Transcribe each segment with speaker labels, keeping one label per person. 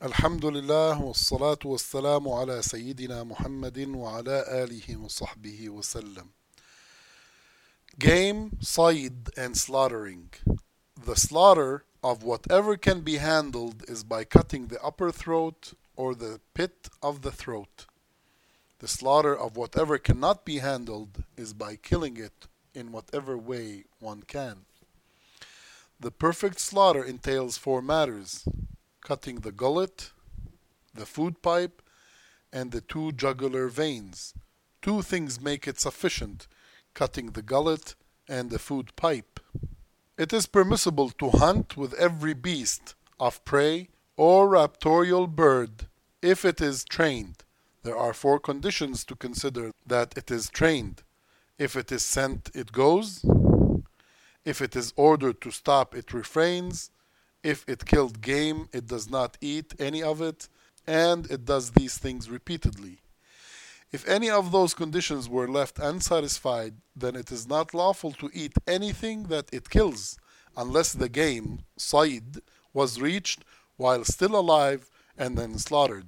Speaker 1: الحمد لله والصلاة والسلام على سيدنا محمد وعلى آله وصحبه وسلم. Game, صيد and slaughtering. The slaughter of whatever can be handled is by cutting the upper throat or the pit of the throat. The slaughter of whatever cannot be handled is by killing it in whatever way one can. The perfect slaughter entails four matters: cutting the gullet, the food pipe, and the two jugular veins. Two things make it sufficient: cutting the gullet and the food pipe. It is permissible to hunt with every beast of prey or raptorial bird if it is trained. There are four conditions to consider that it is trained. If it is sent, it goes. If it is ordered to stop, it refrains. If it killed game, it does not eat any of it, and it does these things repeatedly. If any of those conditions were left unsatisfied, then it is not lawful to eat anything that it kills, unless the game, صيد, was reached while still alive and then slaughtered.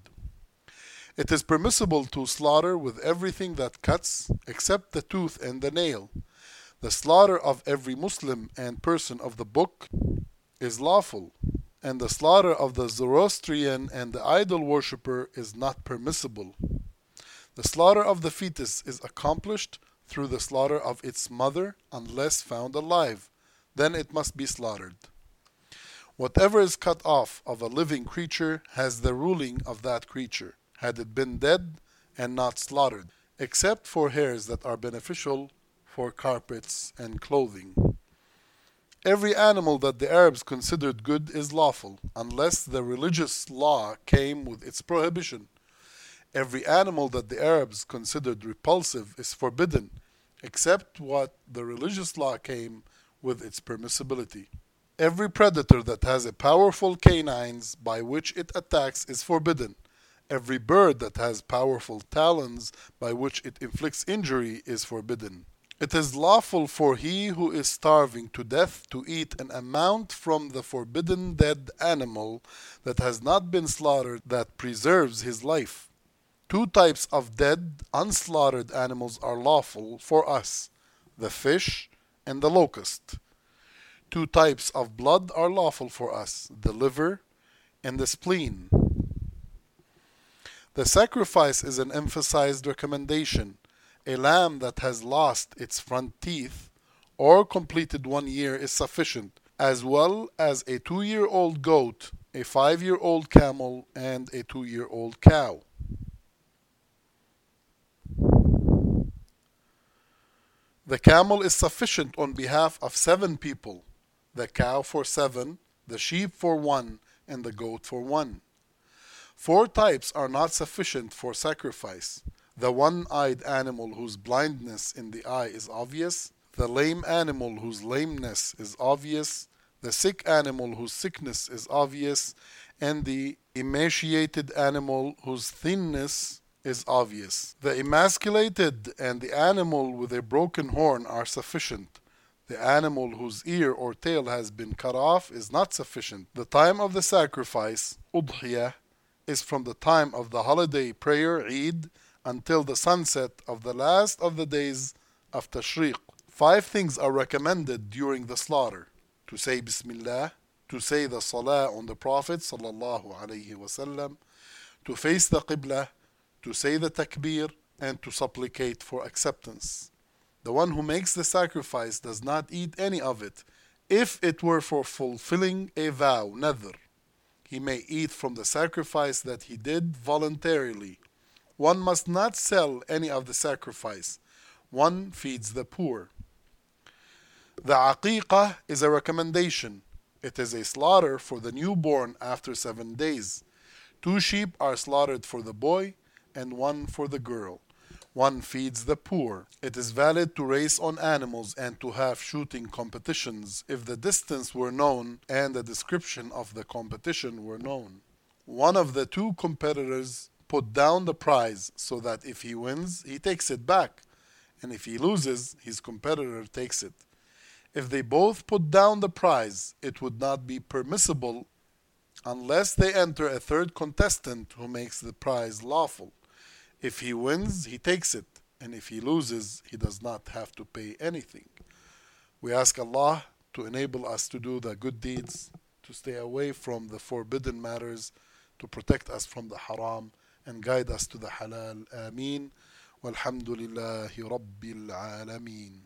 Speaker 1: It is permissible to slaughter with everything that cuts, except the tooth and the nail. The slaughter of every Muslim and person of the book is lawful, and the slaughter of the Zoroastrian and the idol worshipper is not permissible. The slaughter of the fetus is accomplished through the slaughter of its mother unless found alive. Then it must be slaughtered. Whatever is cut off of a living creature has the ruling of that creature, had it been dead and not slaughtered, except for hairs that are beneficial for carpets and clothing. Every animal that the Arabs considered good is lawful, unless the religious law came with its prohibition. Every animal that the Arabs considered repulsive is forbidden, except what the religious law came with its permissibility. Every predator that has a powerful canines by which it attacks is forbidden. Every bird that has powerful talons by which it inflicts injury is forbidden. It is lawful for he who is starving to death to eat an amount from the forbidden dead animal that has not been slaughtered that preserves his life. Two types of dead, unslaughtered animals are lawful for us: the fish and the locust. Two types of blood are lawful for us: the liver and the spleen. The sacrifice is an emphasized recommendation. A lamb that has lost its front teeth or completed 1 year is sufficient, as well as a 2-year-old goat, a 5-year-old camel, and a 2-year-old cow. The camel is sufficient on behalf of 7 people, the cow for 7, the sheep for 1, and the goat for 1. 4 types are not sufficient for sacrifice: the one-eyed animal whose blindness in the eye is obvious, the lame animal whose lameness is obvious, the sick animal whose sickness is obvious, and the emaciated animal whose thinness is obvious. The emasculated and the animal with a broken horn are sufficient. The animal whose ear or tail has been cut off is not sufficient. The time of the sacrifice, udhiyah, is from the time of the holiday prayer, Eid, until the sunset of the last of the days of Tashriq. 5 things are recommended during the slaughter: to say Bismillah, to say the Salah on the Prophet sallallahu alaihi wasallam, to face the Qibla, to say the Takbir, and to supplicate for acceptance. The one who makes the sacrifice does not eat any of it. If it were for fulfilling a vow, nadhr, he may eat from the sacrifice that he did voluntarily. One must not sell any of the sacrifice. One feeds the poor. The aqiqah is a recommendation. It is a slaughter for the newborn after 7 days. 2 sheep are slaughtered for the boy and 1 for the girl. One feeds the poor. It is valid to race on animals and to have shooting competitions if the distance were known and the description of the competition were known. One of the 2 competitors put down the prize so that if he wins, he takes it back, and if he loses, his competitor takes it. If they both put down the prize, it would not be permissible unless they enter a third contestant who makes the prize lawful. If he wins, he takes it, and if he loses, he does not have to pay anything. We ask Allah to enable us to do the good deeds, to stay away from the forbidden matters, to protect us from the haram, and guide us to the halal. Ameen. Walhamdulillahi Rabbil Alameen.